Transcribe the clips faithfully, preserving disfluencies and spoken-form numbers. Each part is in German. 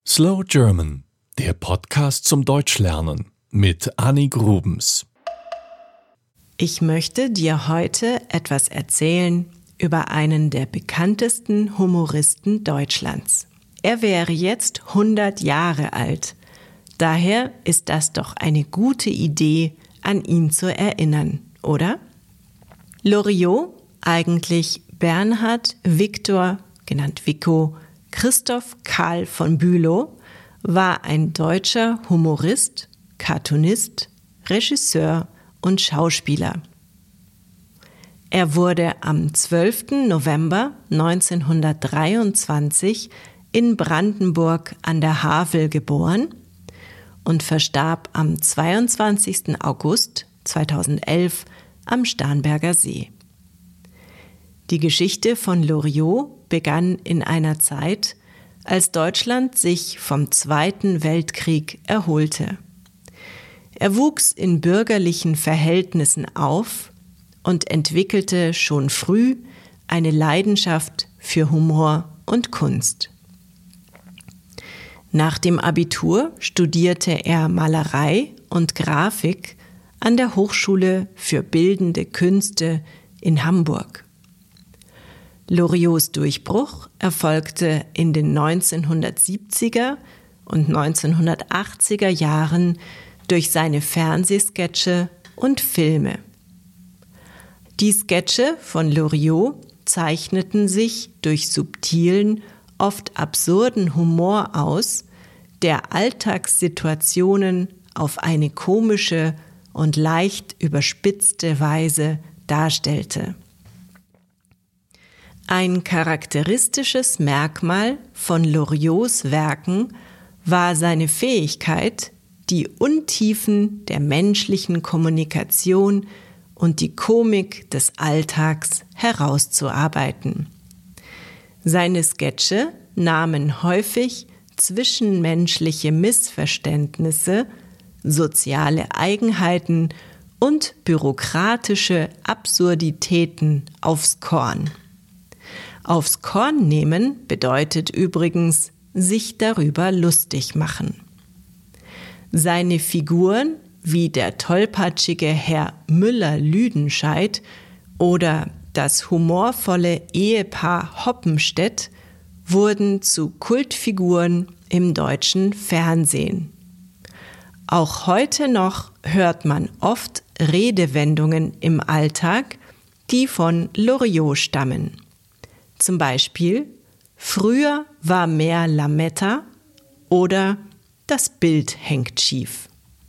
Slow German, der Podcast zum Deutschlernen mit Anni Grubens. Ich möchte dir heute etwas erzählen über einen der bekanntesten Humoristen Deutschlands. Er wäre jetzt hundert Jahre alt. Daher ist das doch eine gute Idee, an ihn zu erinnern, oder? Loriot, eigentlich Bernhard Victor, genannt Vico, Christoph Karl von Bülow, war ein deutscher Humorist, Cartoonist, Regisseur und Schauspieler. Er wurde am zwölften November neunzehnhundertdreiundzwanzig in Brandenburg an der Havel geboren und verstarb am zweiundzwanzigsten August zweitausendelf am Starnberger See. Die Geschichte von Loriot begann in einer Zeit, als Deutschland sich vom Zweiten Weltkrieg erholte. Er wuchs in bürgerlichen Verhältnissen auf und entwickelte schon früh eine Leidenschaft für Humor und Kunst. Nach dem Abitur studierte er Malerei und Grafik an der Hochschule für Bildende Künste in Hamburg. Loriots Durchbruch erfolgte in den neunzehnhundertsiebziger und neunzehnhundertachtziger Jahren durch seine Fernsehsketche und Filme. Die Sketche von Loriot zeichneten sich durch subtilen, oft absurden Humor aus, der Alltagssituationen auf eine komische und leicht überspitzte Weise darstellte. Ein charakteristisches Merkmal von Loriots Werken war seine Fähigkeit, die Untiefen der menschlichen Kommunikation und die Komik des Alltags herauszuarbeiten. Seine Sketche nahmen häufig zwischenmenschliche Missverständnisse, soziale Eigenheiten und bürokratische Absurditäten aufs Korn. Aufs Korn nehmen bedeutet übrigens sich darüber lustig machen. Seine Figuren wie der tollpatschige Herr Müller-Lüdenscheid oder das humorvolle Ehepaar Hoppenstedt wurden zu Kultfiguren im deutschen Fernsehen. Auch heute noch hört man oft Redewendungen im Alltag, die von Loriot stammen. Zum Beispiel, früher war mehr Lametta oder das Bild hängt schief.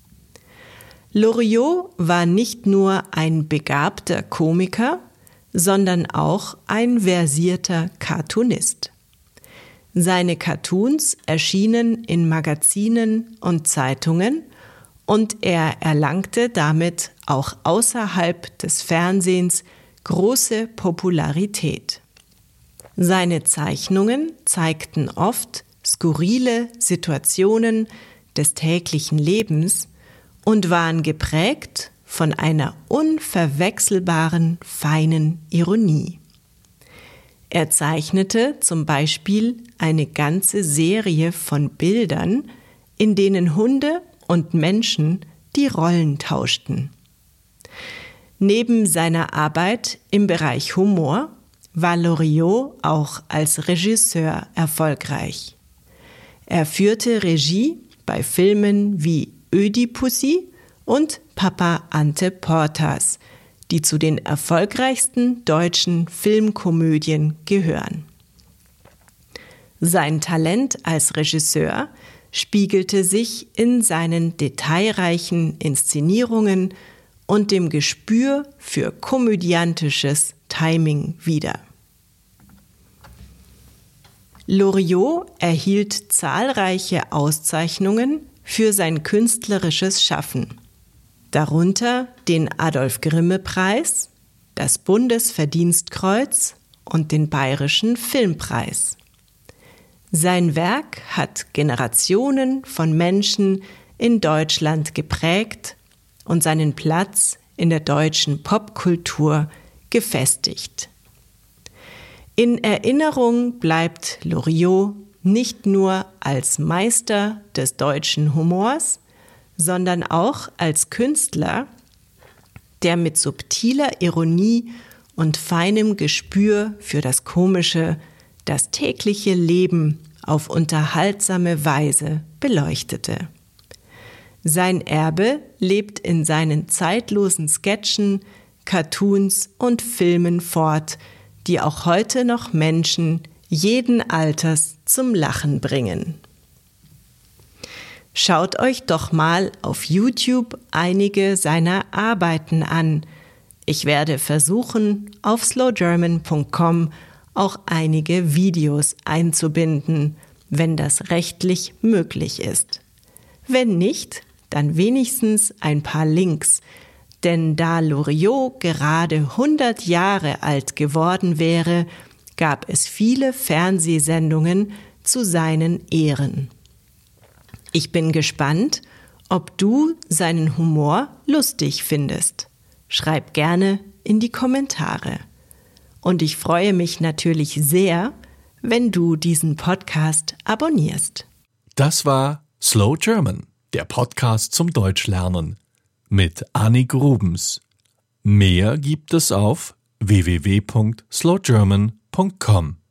Loriot war nicht nur ein begabter Komiker, sondern auch ein versierter Cartoonist. Seine Cartoons erschienen in Magazinen und Zeitungen und er erlangte damit auch außerhalb des Fernsehens große Popularität. Seine Zeichnungen zeigten oft skurrile Situationen des täglichen Lebens und waren geprägt von einer unverwechselbaren, feinen Ironie. Er zeichnete zum Beispiel eine ganze Serie von Bildern, in denen Hunde und Menschen die Rollen tauschten. Neben seiner Arbeit im Bereich Humor war Loriot auch als Regisseur erfolgreich. Er führte Regie bei Filmen wie Ödipussy und Papa Ante Portas, die zu den erfolgreichsten deutschen Filmkomödien gehören. Sein Talent als Regisseur spiegelte sich in seinen detailreichen Inszenierungen und dem Gespür für komödiantisches Timing wider. Loriot erhielt zahlreiche Auszeichnungen für sein künstlerisches Schaffen, darunter den Adolf-Grimme-Preis, das Bundesverdienstkreuz und den Bayerischen Filmpreis. Sein Werk hat Generationen von Menschen in Deutschland geprägt und seinen Platz in der deutschen Popkultur gefestigt. In Erinnerung bleibt Loriot nicht nur als Meister des deutschen Humors, sondern auch als Künstler, der mit subtiler Ironie und feinem Gespür für das Komische das tägliche Leben auf unterhaltsame Weise beleuchtete. Sein Erbe lebt in seinen zeitlosen Sketchen, Cartoons und Filmen fort, die auch heute noch Menschen jeden Alters zum Lachen bringen. Schaut euch doch mal auf YouTube einige seiner Arbeiten an. Ich werde versuchen, auf slow german punkt com auch einige Videos einzubinden, wenn das rechtlich möglich ist. Wenn nicht, dann wenigstens ein paar Links, denn da Loriot gerade hundert Jahre alt geworden wäre, gab es viele Fernsehsendungen zu seinen Ehren. Ich bin gespannt, ob du seinen Humor lustig findest. Schreib gerne in die Kommentare. Und ich freue mich natürlich sehr, wenn du diesen Podcast abonnierst. Das war Slow German, der Podcast zum Deutschlernen mit Anni Grubens. Mehr gibt es auf w w w punkt slow german punkt com.